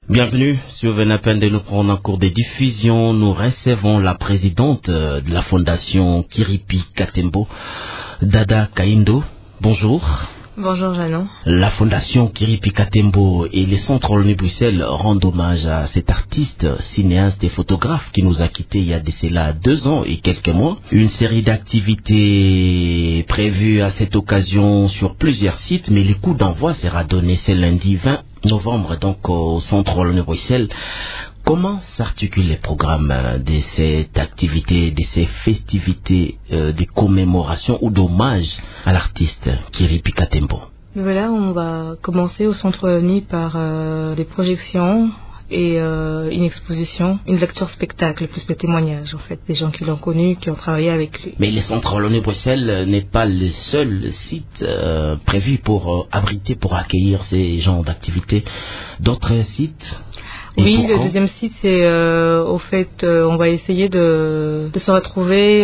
Bienvenue sur Venapen de nous prendre en cours de diffusion. Nous recevons la présidente de la fondation Kiripi Katembo, Dada Kaindo. Bonjour. Bonjour Janon. La fondation Kiripi Katembo et le Centre ONU Bruxelles rendent hommage à cet artiste, cinéaste et photographe qui nous a quittés il y a de cela 2 ans et quelques mois. Une série d'activités prévues à cette occasion sur plusieurs sites, mais le coup d'envoi sera donné ce lundi 20 novembre donc au Centre ONU Bruxelles. Comment s'articulent les programmes de cette activité, de ces festivités de commémoration ou d'hommage à l'artiste Kiripi Katembo? Voilà, on va commencer au Centre ONU par des projections et une exposition, une lecture spectacle, plus de témoignages en fait, des gens qui l'ont connu, qui ont travaillé avec lui. Mais le Centre ONU Bruxelles n'est pas le seul site prévu pour abriter, pour accueillir ces genres d'activités. D'autres sites? Oui, le deuxième site, c'est au fait, on va essayer de se retrouver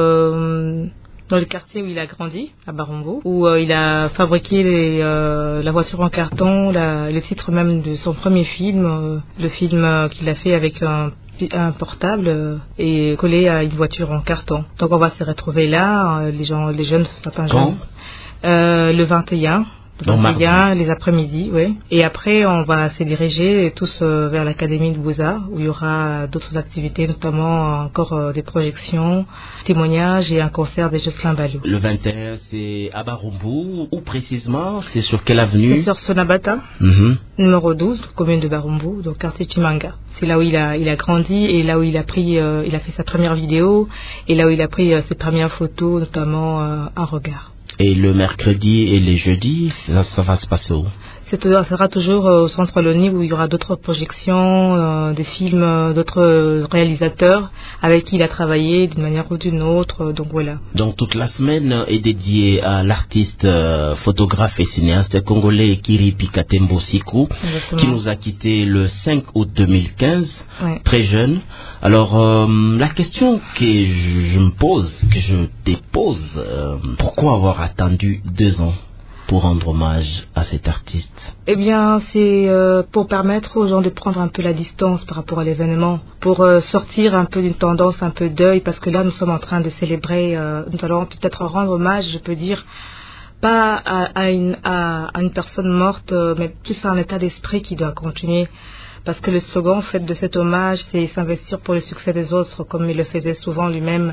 dans le quartier où il a grandi, à Barumbu, où il a fabriqué la voiture en carton, le titre même de son premier film, le film qu'il a fait avec un portable et collé à une voiture en carton. Donc on va se retrouver là, les jeunes, certains jeunes, le 21. Les après-midi, oui. Et après, on va se diriger tous vers l'Académie de Beaux-Arts, où il y aura d'autres activités, notamment encore des projections, témoignages et un concert de Jocelyn Ballot. Le 21, c'est à Barumbu, ou précisément, c'est sur quelle avenue? C'est sur Sonabata, numéro 12, commune de Barumbu, donc quartier Chimanga. C'est là où il a grandi et là où il a fait sa première vidéo et là où il a pris ses premières photos, notamment Un regard. Et le mercredi et les jeudis, ça va se passer où? Ça sera toujours au Centre ONU où il y aura d'autres projections, des films, d'autres réalisateurs avec qui il a travaillé d'une manière ou d'une autre. Donc voilà. Donc toute la semaine est dédiée à l'artiste, photographe et cinéaste congolais Kiripi Katembo Siku, qui nous a quittés le 5 août 2015, très jeune. Alors la question que je me pose, que je dépose, pourquoi avoir attendu 2 ans pour rendre hommage à cet artiste? Eh bien, c'est pour permettre aux gens de prendre un peu la distance par rapport à l'événement, pour sortir un peu d'une tendance, un peu deuil, parce que là, nous sommes en train de célébrer, nous allons peut-être rendre hommage, je peux dire, pas à une personne morte, mais plus à un état d'esprit qui doit continuer. Parce que le slogan, en fait, de cet hommage, c'est s'investir pour le succès des autres, comme il le faisait souvent lui-même.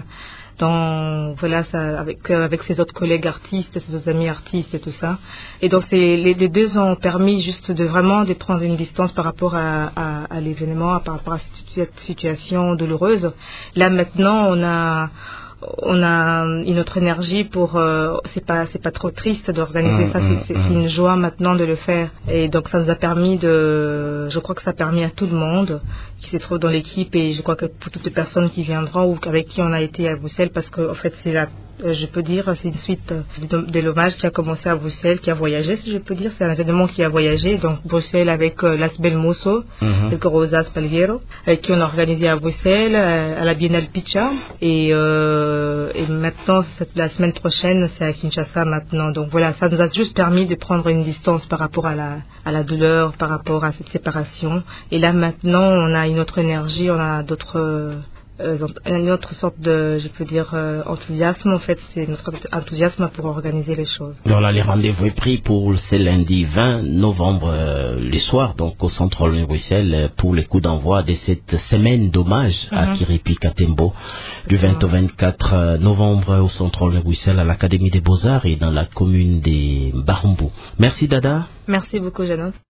Avec ses autres collègues artistes, ses autres amis artistes et tout ça. Et donc les 2 ont permis juste de prendre une distance par rapport à l'événement, par rapport à cette situation douloureuse. Là maintenant, on a une autre énergie pour c'est pas trop triste d'organiser ça, c'est une joie maintenant de le faire. Et donc ça nous a permis je crois que ça a permis à tout le monde qui se trouve dans l'équipe, et je crois que pour toutes les personnes qui viendront ou avec qui on a été à Bruxelles, parce que en fait je peux dire, c'est une suite de l'hommage qui a commencé à Bruxelles, qui a voyagé, si je peux dire. C'est un événement qui a voyagé. Donc, Bruxelles avec Las Belmoso, avec Rosa Spalviero, qui on a organisé à Bruxelles, à la Biennale Picha. Et maintenant, la semaine prochaine, c'est à Kinshasa maintenant. Donc voilà, ça nous a juste permis de prendre une distance par rapport à la douleur, par rapport à cette séparation. Et là, maintenant, on a une autre énergie, on a une autre sorte de, je peux dire, enthousiasme. En fait, c'est notre enthousiasme pour organiser les choses. Donc là, les rendez-vous est pris pour ce lundi 20 novembre, le soir, donc au Centre ONU Bruxelles, pour le coup d'envoi de cette semaine d'hommage à Kiripi Katembo, du 20 au 24 novembre au Centre ONU Bruxelles, à l'Académie des Beaux-Arts et dans la commune de Barumbu. Merci Dada. Merci beaucoup, Janon.